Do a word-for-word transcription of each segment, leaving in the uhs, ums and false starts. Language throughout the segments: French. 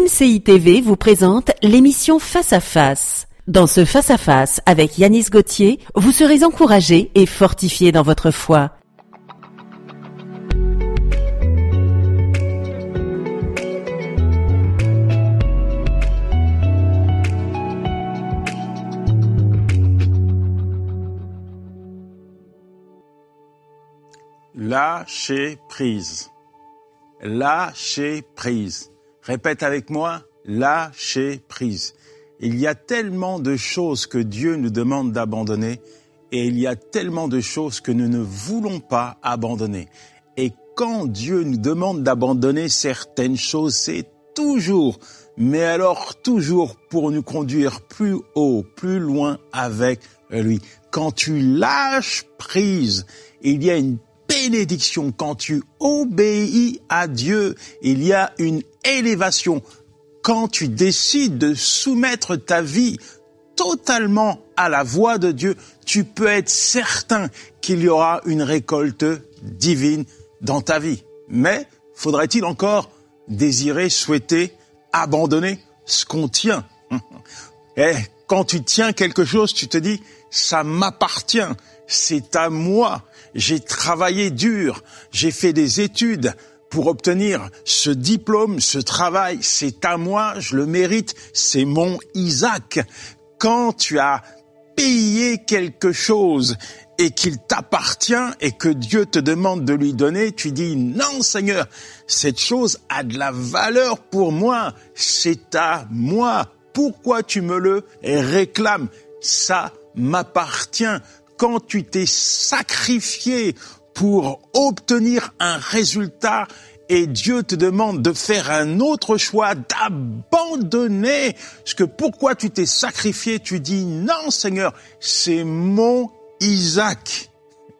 C I T V vous présente l'émission Face à Face. Dans ce Face à Face avec Yanis Gauthier, vous serez encouragé et fortifié dans votre foi. Lâcher prise. Lâcher prise. Répète avec moi, lâcher prise. Il y a tellement de choses que Dieu nous demande d'abandonner et il y a tellement de choses que nous ne voulons pas abandonner. Et quand Dieu nous demande d'abandonner certaines choses, c'est toujours, mais alors toujours pour nous conduire plus haut, plus loin avec lui. Quand tu lâches prise, il y a une bénédiction. Quand tu obéis à Dieu, il y a une élévation. Quand tu décides de soumettre ta vie totalement à la voix de Dieu, tu peux être certain qu'il y aura une récolte divine dans ta vie. Mais faudrait-il encore désirer, souhaiter, abandonner ce qu'on tient? Et quand tu tiens quelque chose, tu te dis, ça m'appartient, c'est à moi. J'ai travaillé dur, j'ai fait des études pour obtenir ce diplôme, ce travail, c'est à moi, je le mérite, c'est mon Isaac. Quand tu as payé quelque chose et qu'il t'appartient et que Dieu te demande de lui donner, tu dis non Seigneur, cette chose a de la valeur pour moi, c'est à moi. Pourquoi tu me le réclames? Ça m'appartient. Quand tu t'es sacrifié pour obtenir un résultat et Dieu te demande de faire un autre choix, d'abandonner ce que pourquoi tu t'es sacrifié, tu dis non Seigneur, c'est mon Isaac.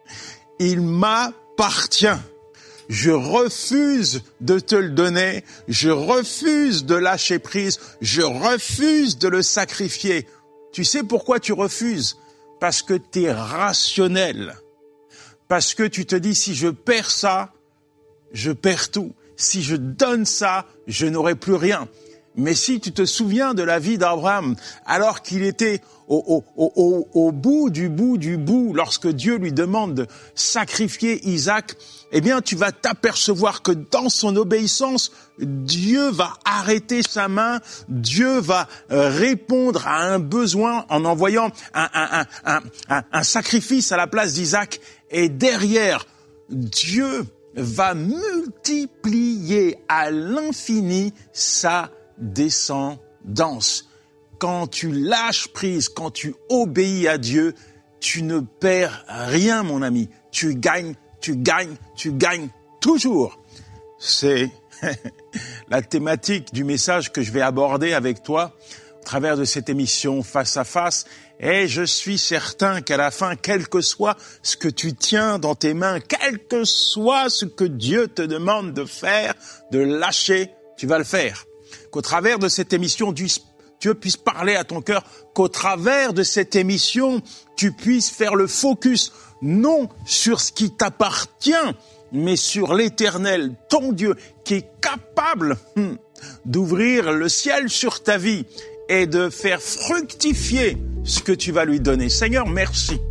Il m'appartient. Je refuse de te le donner, je refuse de lâcher prise, je refuse de le sacrifier. Tu sais pourquoi tu refuses? Parce que tu es rationnel. Parce que tu te dis, si je perds ça, je perds tout. Si je donne ça, je n'aurai plus rien. Mais si tu te souviens de la vie d'Abraham, alors qu'il était au, au, au, au bout du bout du bout, lorsque Dieu lui demande de sacrifier Isaac, eh bien, tu vas t'apercevoir que dans son obéissance, Dieu va arrêter sa main, Dieu va répondre à un besoin en envoyant un, un, un, un, un sacrifice à la place d'Isaac. Et derrière, Dieu va multiplier à l'infini sa descendance. Quand tu lâches prise, quand tu obéis à Dieu, tu ne perds rien, mon ami. Tu gagnes, tu gagnes, tu gagnes toujours. C'est la thématique du message que je vais aborder avec toi au travers de cette émission Face à Face. Et je suis certain qu'à la fin, quel que soit ce que tu tiens dans tes mains, quel que soit ce que Dieu te demande de faire, de lâcher, tu vas le faire. Qu'au travers de cette émission, Dieu puisse parler à ton cœur, qu'au travers de cette émission, tu puisses faire le focus, non sur ce qui t'appartient, mais sur l'Éternel, ton Dieu, qui est capable hum, d'ouvrir le ciel sur ta vie et de faire fructifier ce que tu vas lui donner. Seigneur, merci.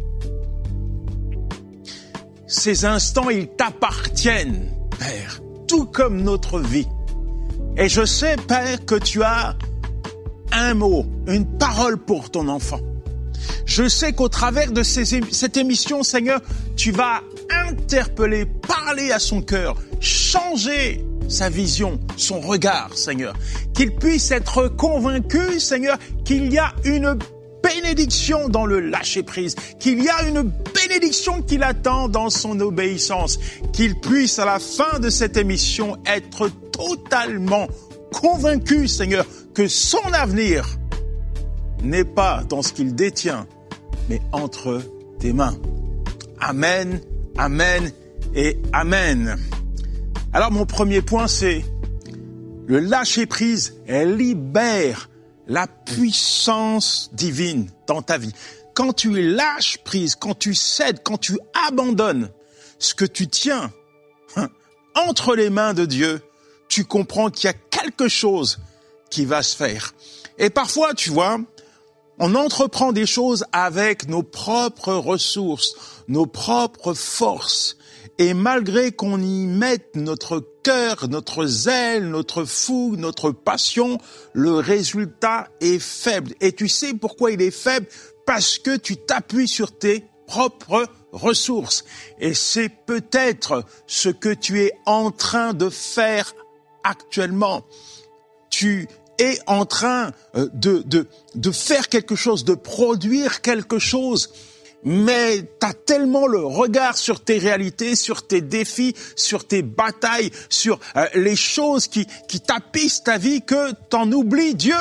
Ces instants, ils t'appartiennent, Père, tout comme notre vie. Et je sais, Père, que tu as un mot, une parole pour ton enfant. Je sais qu'au travers de ces, cette émission, Seigneur, tu vas interpeller, parler à son cœur, changer sa vision, son regard, Seigneur. Qu'il puisse être convaincu, Seigneur, qu'il y a une bénédiction dans le lâcher-prise, qu'il y a une bénédiction qui l'attend dans son obéissance, qu'il puisse à la fin de cette émission être totalement convaincu, Seigneur, que son avenir n'est pas dans ce qu'il détient, mais entre tes mains. Amen, amen et amen. Alors mon premier point, c'est le lâcher-prise libère la puissance divine dans ta vie. Quand tu lâches prise, quand tu cèdes, quand tu abandonnes ce que tu tiens hein, entre les mains de Dieu, tu comprends qu'il y a quelque chose qui va se faire. Et parfois, tu vois, on entreprend des choses avec nos propres ressources, nos propres forces. Et malgré qu'on y mette notre cœur, notre zèle, notre fougue, notre passion, le résultat est faible. Et tu sais pourquoi il est faible? Parce que tu t'appuies sur tes propres ressources. Et c'est peut-être ce que tu es en train de faire actuellement. Tu es en train de, de, de faire quelque chose, de produire quelque chose. Mais t'as tellement le regard sur tes réalités, sur tes défis, sur tes batailles, sur euh, les choses qui, qui tapissent ta vie que t'en oublies Dieu.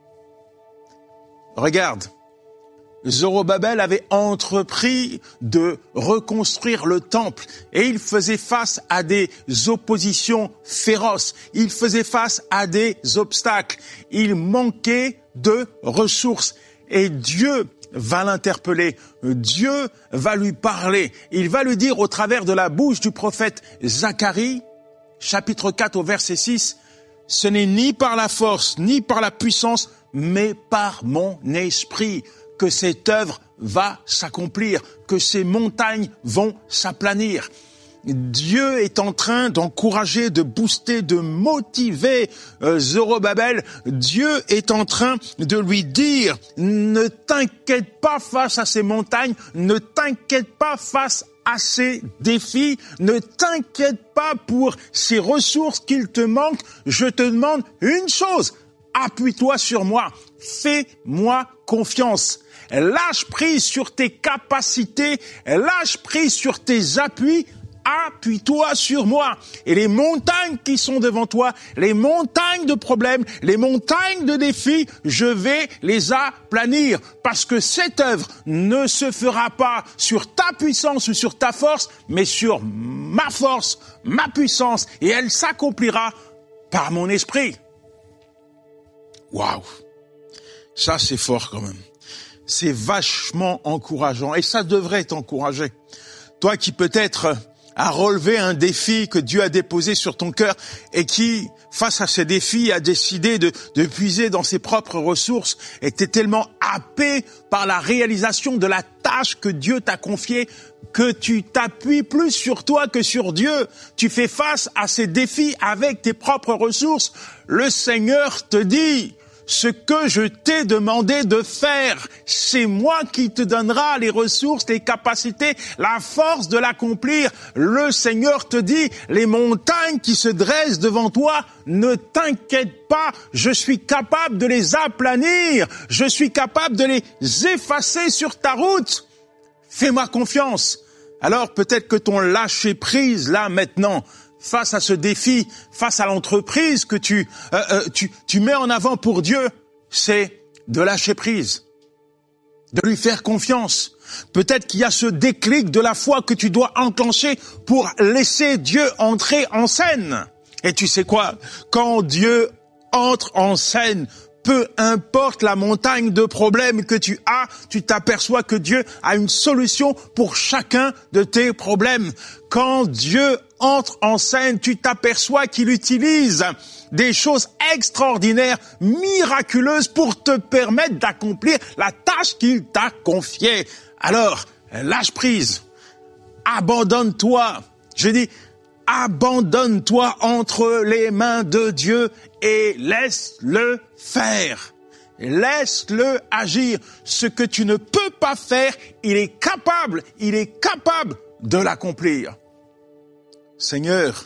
Regarde, Zorobabel avait entrepris de reconstruire le temple et il faisait face à des oppositions féroces, il faisait face à des obstacles, il manquait de ressources et Dieu va l'interpeller, Dieu va lui parler, il va lui dire au travers de la bouche du prophète Zacharie, chapitre quatre au verset six, « Ce n'est ni par la force, ni par la puissance, mais par mon esprit que cette œuvre va s'accomplir, que ces montagnes vont s'aplanir. » Dieu est en train d'encourager, de booster, de motiver euh, Zorobabel. Dieu est en train de lui dire, ne t'inquiète pas face à ces montagnes, ne t'inquiète pas face à ces défis, ne t'inquiète pas pour ces ressources qu'il te manquent. Je te demande une chose, appuie-toi sur moi, fais-moi confiance. Lâche prise sur tes capacités, lâche prise sur tes appuis, appuie-toi sur moi. Et les montagnes qui sont devant toi, les montagnes de problèmes, les montagnes de défis, je vais les aplanir. Parce que cette œuvre ne se fera pas sur ta puissance ou sur ta force, mais sur ma force, ma puissance. Et elle s'accomplira par mon esprit. Waouh! Ça, c'est fort quand même. C'est vachement encourageant. Et ça devrait t'encourager. Toi qui peut-être a relevé un défi que Dieu a déposé sur ton cœur et qui, face à ce défi, a décidé de, de puiser dans ses propres ressources et t'es tellement happé par la réalisation de la tâche que Dieu t'a confiée que tu t'appuies plus sur toi que sur Dieu. Tu fais face à ces défis avec tes propres ressources. Le Seigneur te dit, ce que je t'ai demandé de faire, c'est moi qui te donnera les ressources, les capacités, la force de l'accomplir. Le Seigneur te dit, les montagnes qui se dressent devant toi, ne t'inquiète pas, je suis capable de les aplanir, je suis capable de les effacer sur ta route. Fais-moi confiance. Alors peut-être que ton lâcher prise là maintenant, face à ce défi, face à l'entreprise que tu, euh, euh, tu, tu mets en avant pour Dieu, c'est de lâcher prise, de lui faire confiance. Peut-être qu'il y a ce déclic de la foi que tu dois enclencher pour laisser Dieu entrer en scène. Et tu sais quoi? Quand Dieu entre en scène, peu importe la montagne de problèmes que tu as, tu t'aperçois que Dieu a une solution pour chacun de tes problèmes. Quand Dieu entre en scène, tu t'aperçois qu'il utilise des choses extraordinaires, miraculeuses pour te permettre d'accomplir la tâche qu'il t'a confiée. Alors, lâche prise, abandonne-toi. Je dis, abandonne-toi entre les mains de Dieu et laisse-le faire. Laisse-le agir. Ce que tu ne peux pas faire, il est capable, il est capable de l'accomplir. Seigneur,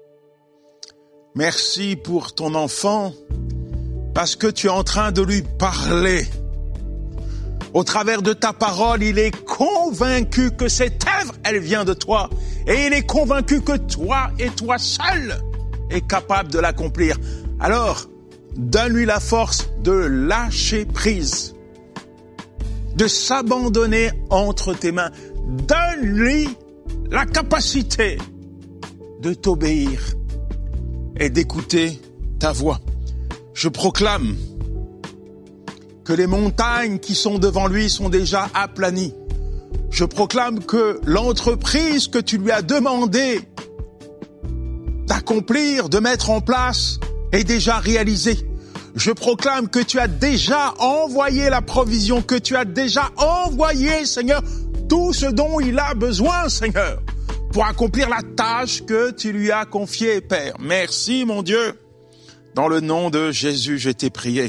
merci pour ton enfant, parce que tu es en train de lui parler. Au travers de ta parole, il est convaincu que cette œuvre, elle vient de toi. Et il est convaincu que toi et toi seul est capable de l'accomplir. Alors, donne-lui la force de lâcher prise, de s'abandonner entre tes mains. Donne-lui la capacité de t'obéir et d'écouter ta voix. Je proclame que les montagnes qui sont devant lui sont déjà aplanies. Je proclame que l'entreprise que tu lui as demandé d'accomplir, de mettre en place, est déjà réalisée. Je proclame que tu as déjà envoyé la provision, que tu as déjà envoyé, Seigneur, tout ce dont il a besoin, Seigneur, pour accomplir la tâche que tu lui as confiée, Père. Merci, mon Dieu. Dans le nom de Jésus, je t'ai prié.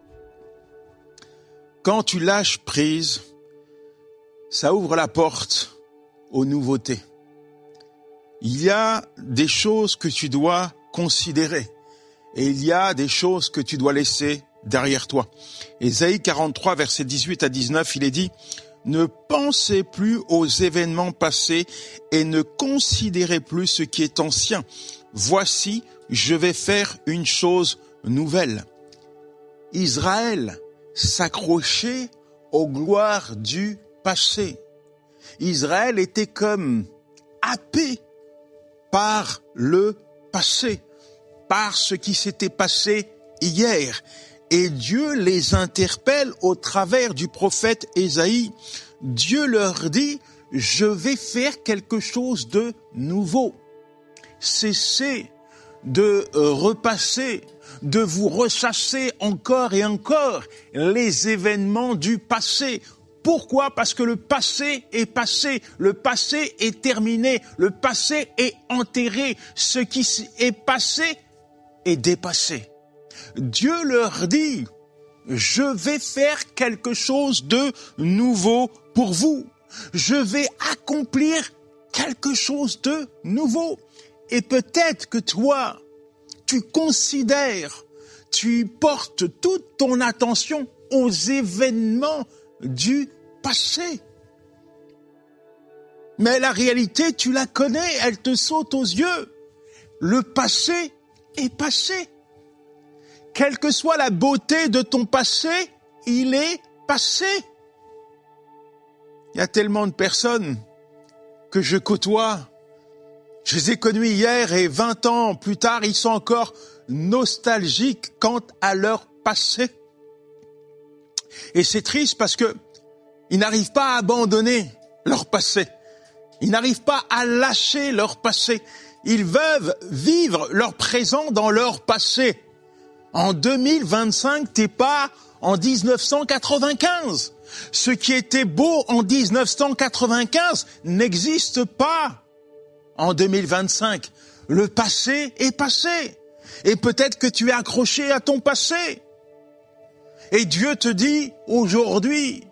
Quand tu lâches prise, ça ouvre la porte aux nouveautés. Il y a des choses que tu dois considérer et il y a des choses que tu dois laisser derrière toi. Ésaïe quarante-trois, versets dix-huit à dix-neuf, il est dit « Ne pensez plus aux événements passés et ne considérez plus ce qui est ancien. Voici, je vais faire une chose nouvelle. » Israël s'accrochait aux gloires du passé. Israël était comme happé par le passé, par ce qui s'était passé hier. Et Dieu les interpelle au travers du prophète Ésaïe. Dieu leur dit, je vais faire quelque chose de nouveau. Cessez de repasser, de vous ressasser encore et encore les événements du passé. Pourquoi ? Parce que le passé est passé, le passé est terminé, le passé est enterré, ce qui est passé est dépassé. Dieu leur dit, je vais faire quelque chose de nouveau pour vous. Je vais accomplir quelque chose de nouveau. Et peut-être que toi, tu considères, tu portes toute ton attention aux événements du passé. Mais la réalité, tu la connais, elle te saute aux yeux. Le passé est passé. Quelle que soit la beauté de ton passé, il est passé. Il y a tellement de personnes que je côtoie. Je les ai connues hier et vingt ans plus tard, ils sont encore nostalgiques quant à leur passé. Et c'est triste parce que ils n'arrivent pas à abandonner leur passé. Ils n'arrivent pas à lâcher leur passé. Ils veulent vivre leur présent dans leur passé. En deux mille vingt-cinq, t'es pas en dix-neuf cent quatre-vingt-quinze. Ce qui était beau en dix-neuf cent quatre-vingt-quinze n'existe pas en deux mille vingt-cinq. Le passé est passé. Et peut-être que tu es accroché à ton passé. Et Dieu te dit, aujourd'hui,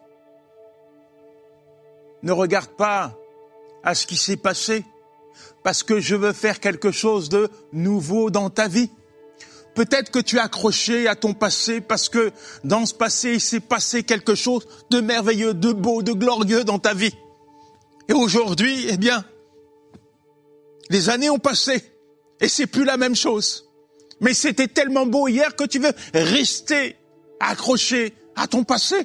ne regarde pas à ce qui s'est passé, parce que je veux faire quelque chose de nouveau dans ta vie. Peut-être que tu es accroché à ton passé, parce que dans ce passé, il s'est passé quelque chose de merveilleux, de beau, de glorieux dans ta vie. Et aujourd'hui, eh bien, les années ont passé, et c'est plus la même chose. Mais c'était tellement beau hier que tu veux rester accroché à ton passé.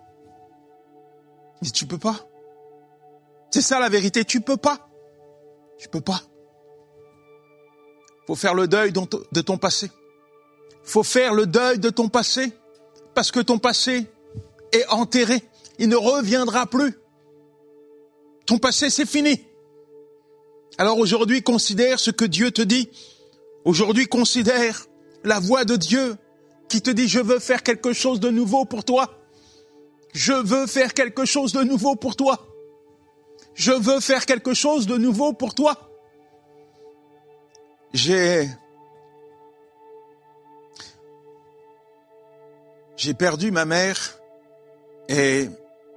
Mais tu peux pas. C'est ça la vérité, tu peux pas. Tu peux pas. Faut faire le deuil de ton passé. Faut faire le deuil de ton passé, parce que ton passé est enterré. Il ne reviendra plus. Ton passé, c'est fini. Alors aujourd'hui, considère ce que Dieu te dit. Aujourd'hui, considère la voix de Dieu qui te dit, je veux faire quelque chose de nouveau pour toi. Je veux faire quelque chose de nouveau pour toi. Je veux faire quelque chose de nouveau pour toi. J'ai, j'ai perdu ma mère et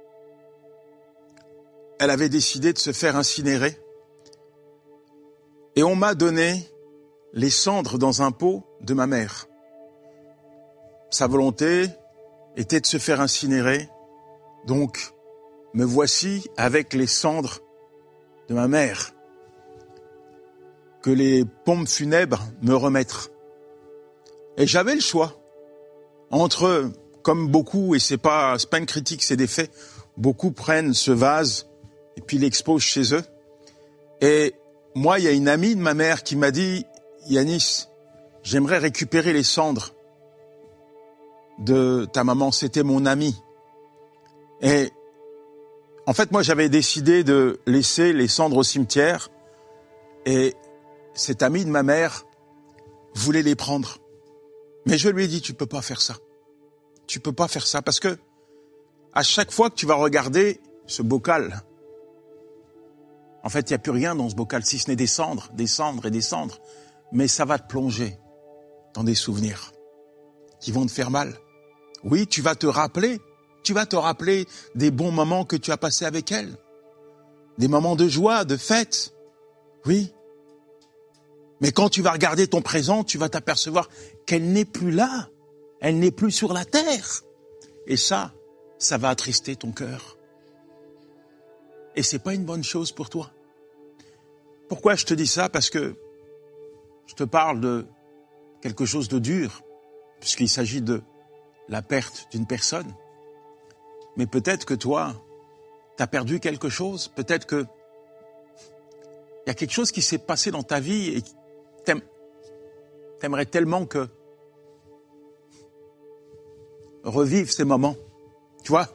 elle avait décidé de se faire incinérer. Et on m'a donné les cendres dans un pot de ma mère. Sa volonté était de se faire incinérer, donc me voici avec les cendres de ma mère que les pompes funèbres me remettent. Et j'avais le choix entre, comme beaucoup, et c'est pas, c'est pas une critique, c'est des faits, beaucoup prennent ce vase et puis l'exposent chez eux. Et moi, il y a une amie de ma mère qui m'a dit, Yanis, j'aimerais récupérer les cendres de ta maman. C'était mon amie. Et en fait, moi, j'avais décidé de laisser les cendres au cimetière et cet ami de ma mère voulait les prendre. Mais je lui ai dit, tu peux pas faire ça. Tu peux pas faire ça parce que à chaque fois que tu vas regarder ce bocal, en fait, il n'y a plus rien dans ce bocal, si ce n'est des cendres, des cendres et des cendres. Mais ça va te plonger dans des souvenirs qui vont te faire mal. Oui, tu vas te rappeler, tu vas te rappeler des bons moments que tu as passés avec elle. Des moments de joie, de fête. Oui. Mais quand tu vas regarder ton présent, tu vas t'apercevoir qu'elle n'est plus là. Elle n'est plus sur la terre. Et ça, ça va attrister ton cœur. Et c'est pas une bonne chose pour toi. Pourquoi je te dis ça? Parce que je te parle de quelque chose de dur, puisqu'il s'agit de la perte d'une personne. Mais peut-être que toi, tu as perdu quelque chose. Peut-être que il y a quelque chose qui s'est passé dans ta vie et t'aimes, t'aimerais tellement que revivre ces moments. Tu vois?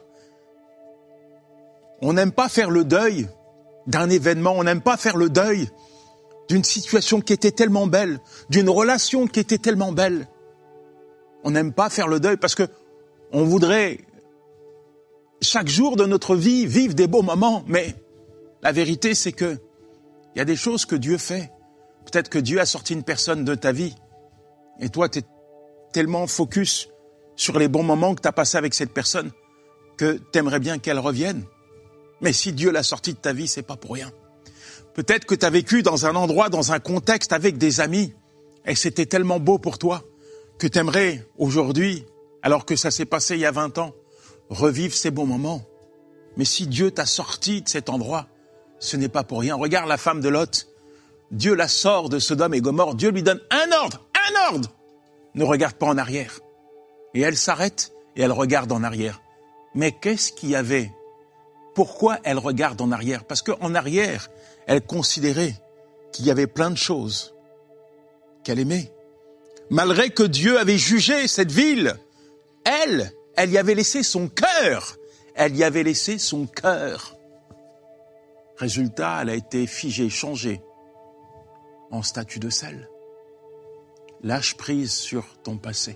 On n'aime pas faire le deuil d'un événement, on n'aime pas faire le deuil d'une situation qui était tellement belle, d'une relation qui était tellement belle. On n'aime pas faire le deuil parce que on voudrait chaque jour de notre vie vivre des beaux moments, mais la vérité c'est que il y a des choses que Dieu fait. Peut-être que Dieu a sorti une personne de ta vie et toi tu es tellement focus sur les bons moments que tu as passés avec cette personne que tu aimerais bien qu'elle revienne. Mais si Dieu l'a sortie de ta vie, c'est pas pour rien. Peut-être que tu as vécu dans un endroit, dans un contexte avec des amis, et c'était tellement beau pour toi que tu aimerais aujourd'hui, alors que ça s'est passé il y a vingt ans, revivre ces bons moments. Mais si Dieu t'a sorti de cet endroit, ce n'est pas pour rien. Regarde la femme de Lot. Dieu la sort de Sodome et Gomorrhe. Dieu lui donne un ordre, un ordre. Ne regarde pas en arrière. Et elle s'arrête et elle regarde en arrière. Mais qu'est-ce qu'il y avait? Pourquoi elle regarde en arrière? Parce qu'en arrière, elle considérait qu'il y avait plein de choses qu'elle aimait. Malgré que Dieu avait jugé cette ville, elle, elle y avait laissé son cœur. Elle y avait laissé son cœur. Résultat, elle a été figée, changée en statue de sel. Lâche prise sur ton passé.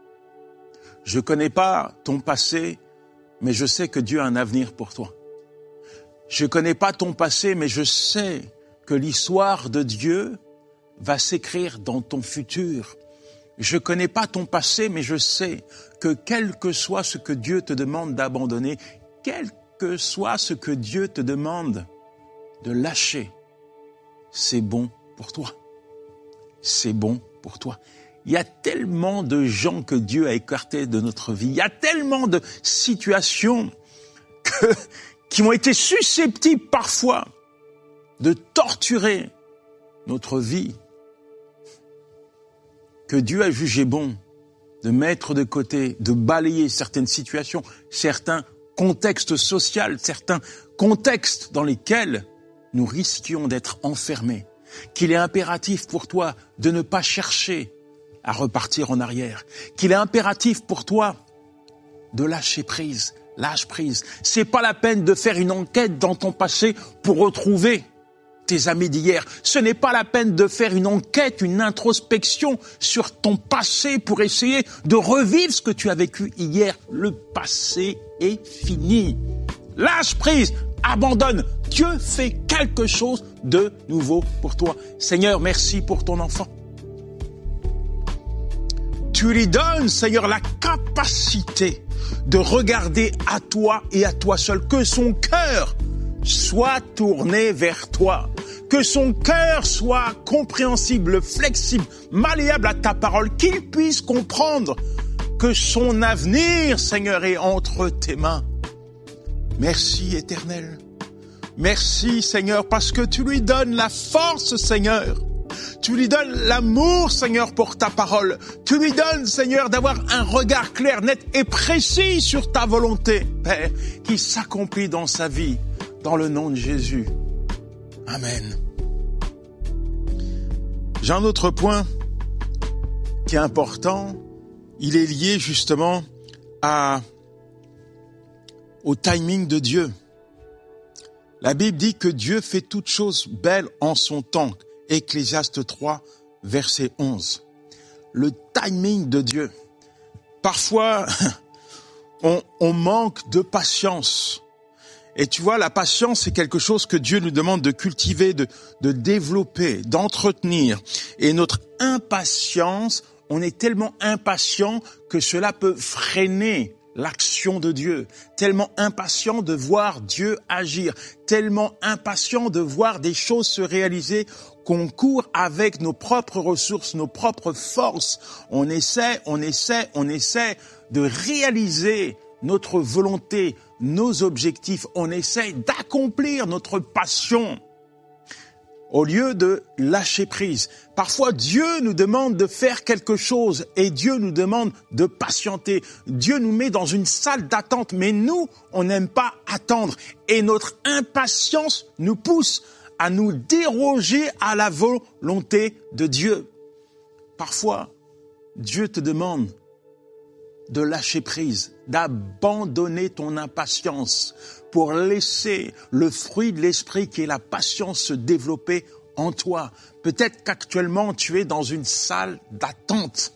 Je ne connais pas ton passé, mais je sais que Dieu a un avenir pour toi. Je ne connais pas ton passé, mais je sais que l'histoire de Dieu va s'écrire dans ton futur. Je ne connais pas ton passé, mais je sais que quel que soit ce que Dieu te demande d'abandonner, quel que soit ce que Dieu te demande de lâcher, c'est bon pour toi. C'est bon pour toi. Il y a tellement de gens que Dieu a écartés de notre vie. Il y a tellement de situations que, qui ont été susceptibles parfois de torturer notre vie, que Dieu a jugé bon de mettre de côté, de balayer certaines situations, certains contextes sociaux, certains contextes dans lesquels nous risquions d'être enfermés. Qu'il est impératif pour toi de ne pas chercher à repartir en arrière. Qu'il est impératif pour toi de lâcher prise. Lâche prise. C'est pas la peine de faire une enquête dans ton passé pour retrouver tes amis d'hier. Ce n'est pas la peine de faire une enquête, une introspection sur ton passé pour essayer de revivre ce que tu as vécu hier. Le passé est fini. Lâche prise. Abandonne. Dieu fait quelque chose de nouveau pour toi. Seigneur, merci pour ton enfant. Tu lui donnes, Seigneur, la capacité de regarder à toi et à toi seul. Que son cœur soit tourné vers toi. Que son cœur soit compréhensible, flexible, malléable à ta parole. Qu'il puisse comprendre que son avenir, Seigneur, est entre tes mains. Merci, Éternel. Merci, Seigneur, parce que tu lui donnes la force, Seigneur. Tu lui donnes l'amour, Seigneur, pour ta parole. Tu lui donnes, Seigneur, d'avoir un regard clair, net et précis sur ta volonté, Père, qui s'accomplit dans sa vie, dans le nom de Jésus. Amen. J'ai un autre point qui est important. Il est lié justement à, au timing de Dieu. La Bible dit que Dieu fait toutes choses belles en son temps. Ecclésiaste trois, verset onze. le timing de Dieu. Parfois, on, on manque de patience. Et tu vois, la patience, c'est quelque chose que Dieu nous demande de cultiver, de, de développer, d'entretenir. Et notre impatience, on est tellement impatient que cela peut freiner l'action de Dieu, tellement impatient de voir Dieu agir, tellement impatient de voir des choses se réaliser qu'on court avec nos propres ressources, nos propres forces. On essaie, on essaie, on essaie de réaliser notre volonté, nos objectifs. On essaie d'accomplir notre passion au lieu de lâcher prise. Parfois, Dieu nous demande de faire quelque chose et Dieu nous demande de patienter. Dieu nous met dans une salle d'attente, mais nous, on n'aime pas attendre. Et notre impatience nous pousse à nous déroger à la volonté de Dieu. Parfois, Dieu te demande de lâcher prise, d'abandonner ton impatience pour laisser le fruit de l'esprit qui est la patience se développer en toi. Peut-être qu'actuellement tu es dans une salle d'attente.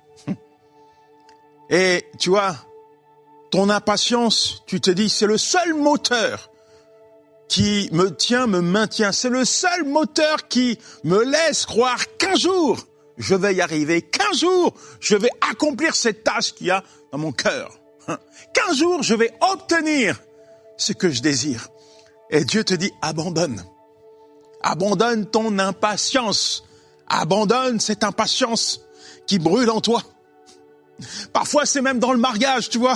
Et tu vois, ton impatience, tu te dis, c'est le seul moteur qui me tient, me maintient. C'est le seul moteur qui me laisse croire qu'un jour, je vais y arriver. Qu'un jour, je vais accomplir cette tâche qu'il y a dans mon cœur. Qu'un jour, je vais obtenir ce que je désire. Et Dieu te dit, abandonne. Abandonne ton impatience. Abandonne cette impatience qui brûle en toi. Parfois, c'est même dans le mariage, tu vois.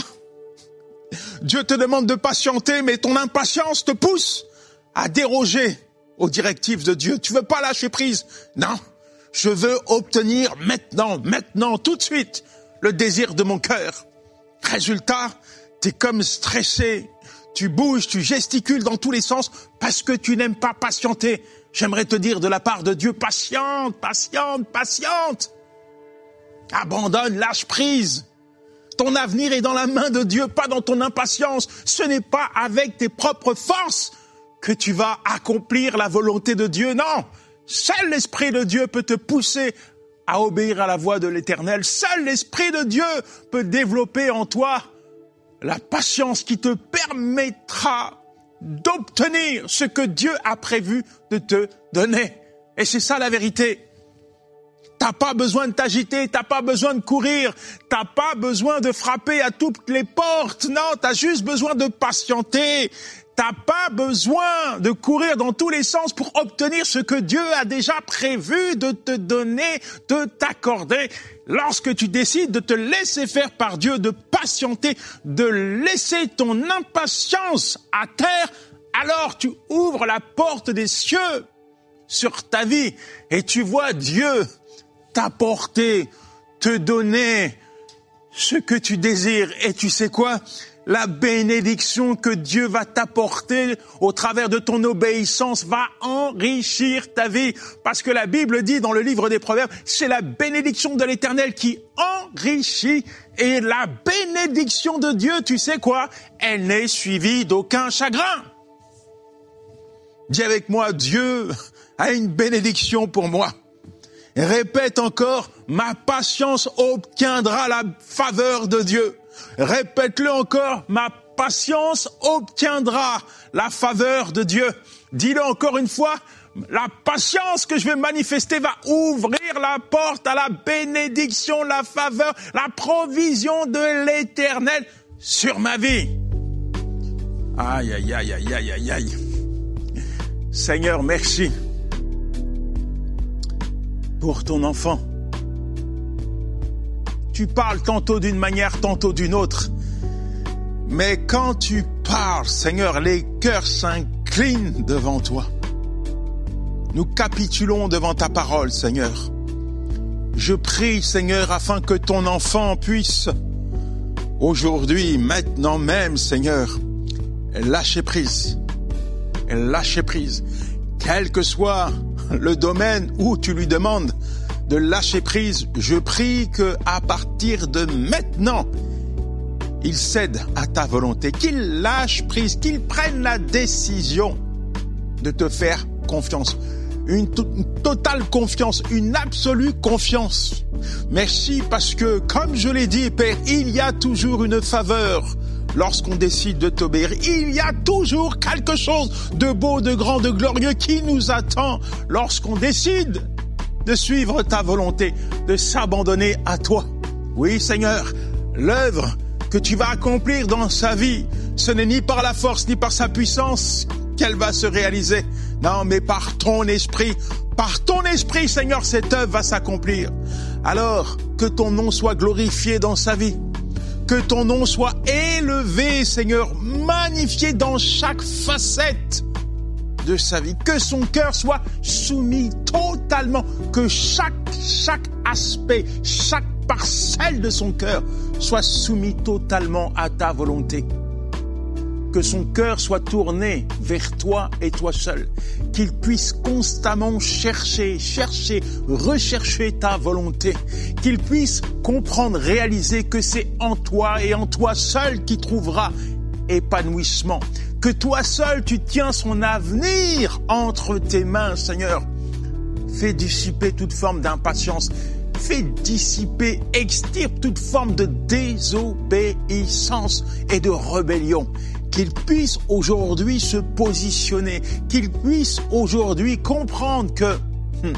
Dieu te demande de patienter, mais ton impatience te pousse à déroger aux directives de Dieu. Tu veux pas lâcher prise. Non. Je veux obtenir maintenant, maintenant, tout de suite, le désir de mon cœur. Résultat, t'es comme stressé. Tu bouges, tu gesticules dans tous les sens parce que tu n'aimes pas patienter. J'aimerais te dire de la part de Dieu, patiente, patiente, patiente. Abandonne, lâche prise. Ton avenir est dans la main de Dieu, pas dans ton impatience. Ce n'est pas avec tes propres forces que tu vas accomplir la volonté de Dieu. Non, seul l'Esprit de Dieu peut te pousser à obéir à la voix de l'Éternel. Seul l'Esprit de Dieu peut développer en toi la patience qui te permettra d'obtenir ce que Dieu a prévu de te donner. Et c'est ça la vérité. T'as pas besoin de t'agiter, t'as pas besoin de courir, t'as pas besoin de frapper à toutes les portes. Non, t'as juste besoin de patienter. T'as pas besoin de courir dans tous les sens pour obtenir ce que Dieu a déjà prévu de te donner, de t'accorder. Lorsque tu décides de te laisser faire par Dieu, de patienter, de laisser ton impatience à terre, alors tu ouvres la porte des cieux sur ta vie et tu vois Dieu t'apporter, te donner ce que tu désires. Et tu sais quoi? La bénédiction que Dieu va t'apporter au travers de ton obéissance va enrichir ta vie. Parce que la Bible dit dans le livre des Proverbes, c'est la bénédiction de l'Éternel qui enrichit. Et la bénédiction de Dieu, tu sais quoi? Elle n'est suivie d'aucun chagrin. Dis avec moi, Dieu a une bénédiction pour moi. Répète encore, ma patience obtiendra la faveur de Dieu. Répète-le encore, ma patience obtiendra la faveur de Dieu. Dis-le encore une fois, la patience que je vais manifester va ouvrir la porte à la bénédiction, la faveur, la provision de l'Éternel sur ma vie. Aïe, aïe, aïe, aïe, aïe, aïe, aïe. Seigneur, merci pour ton enfant. Tu parles tantôt d'une manière, tantôt d'une autre. Mais quand tu parles, Seigneur, les cœurs s'inclinent devant toi. Nous capitulons devant ta parole, Seigneur. Je prie, Seigneur, afin que ton enfant puisse, aujourd'hui, maintenant même, Seigneur, lâcher prise. Lâcher prise. Quel que soit le domaine où tu lui demandes de lâcher prise, je prie que à partir de maintenant, il cède à ta volonté, qu'il lâche prise, qu'il prenne la décision de te faire confiance. une, to- une totale confiance, une absolue confiance. Merci parce que, comme je l'ai dit, Père, il y a toujours une faveur lorsqu'on décide de t'obéir. Il y a toujours quelque chose de beau, de grand, de glorieux qui nous attend lorsqu'on décide de suivre ta volonté, de s'abandonner à toi. Oui, Seigneur, l'œuvre que tu vas accomplir dans sa vie, ce n'est ni par la force ni par sa puissance qu'elle va se réaliser. Non, mais par ton esprit, par ton esprit, Seigneur, cette œuvre va s'accomplir. Alors, que ton nom soit glorifié dans sa vie. Que ton nom soit élevé, Seigneur, magnifié dans chaque facette de sa vie. Que son cœur soit soumis totalement. Que chaque, chaque aspect, chaque parcelle de son cœur soit soumis totalement à ta volonté. Que son cœur soit tourné vers toi et toi seul. Qu'il puisse constamment chercher, chercher, rechercher ta volonté. Qu'il puisse comprendre, réaliser que c'est en toi et en toi seul qu'il trouvera épanouissement. Que toi seul, tu tiens son avenir entre tes mains, Seigneur. Fais dissiper toute forme d'impatience. Fais dissiper, extirpe toute forme de désobéissance et de rébellion. Qu'il puisse aujourd'hui se positionner, qu'il puisse aujourd'hui comprendre que, hmm,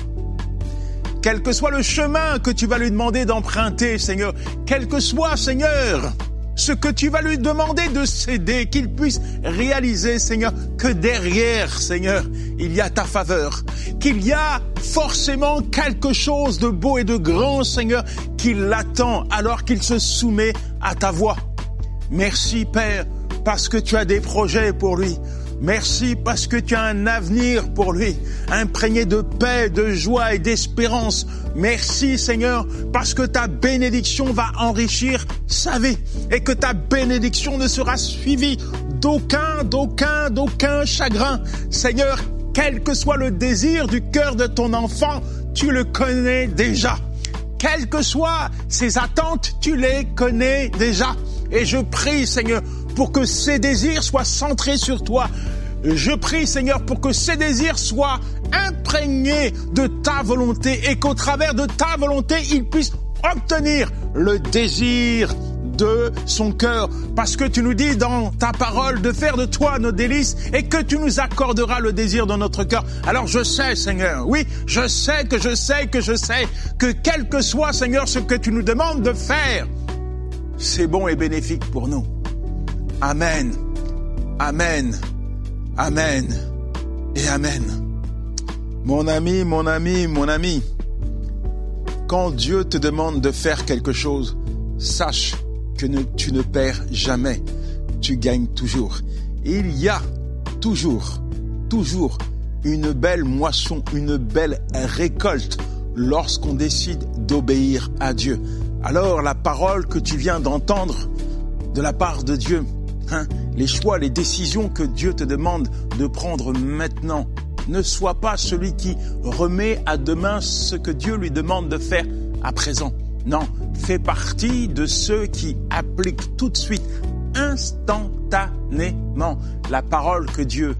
quel que soit le chemin que tu vas lui demander d'emprunter, Seigneur, quel que soit, Seigneur, ce que tu vas lui demander de céder, qu'il puisse réaliser, Seigneur, que derrière, Seigneur, il y a ta faveur, qu'il y a forcément quelque chose de beau et de grand, Seigneur, qui l'attend alors qu'il se soumet à ta voix. Merci, Père, parce que tu as des projets pour lui. Merci parce que tu as un avenir pour lui, imprégné de paix, de joie et d'espérance. Merci, Seigneur, parce que ta bénédiction va enrichir sa vie et que ta bénédiction ne sera suivie d'aucun, d'aucun, d'aucun chagrin. Seigneur, quel que soit le désir du cœur de ton enfant, tu le connais déjà. Quelles que soient ses attentes, tu les connais déjà. Et je prie, Seigneur, pour que ces désirs soient centrés sur toi. Je prie, Seigneur, pour que ces désirs soient imprégnés de ta volonté et qu'au travers de ta volonté, il puisse obtenir le désir de son cœur. Parce que tu nous dis dans ta parole de faire de toi nos délices et que tu nous accorderas le désir de notre cœur. Alors je sais, Seigneur, oui, je sais que je sais que je sais que quel que soit, Seigneur, ce que tu nous demandes de faire, c'est bon et bénéfique pour nous. Amen, amen, amen et amen. Mon ami, mon ami, mon ami, quand Dieu te demande de faire quelque chose, sache que ne, tu ne perds jamais, tu gagnes toujours. Il y a toujours, toujours une belle moisson, une belle récolte lorsqu'on décide d'obéir à Dieu. Alors la parole que tu viens d'entendre de la part de Dieu, Hein, les choix, les décisions que Dieu te demande de prendre maintenant, ne sois pas celui qui remet à demain ce que Dieu lui demande de faire à présent. Non, fais partie de ceux qui appliquent tout de suite, instantanément, la parole que Dieu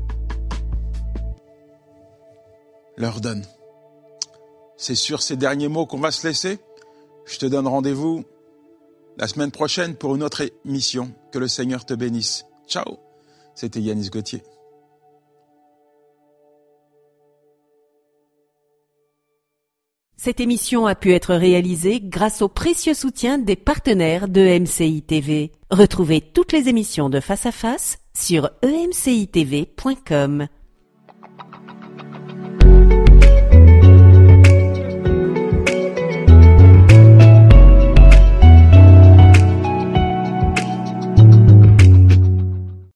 leur donne. C'est sur ces derniers mots qu'on va se laisser. Je te donne rendez-vous la semaine prochaine pour une autre émission. Que le Seigneur te bénisse. Ciao. C'était Yanis Gauthier. Cette émission a pu être réalisée grâce au précieux soutien des partenaires de E M C I T V. Retrouvez toutes les émissions de Face à Face sur e m c i t v point com.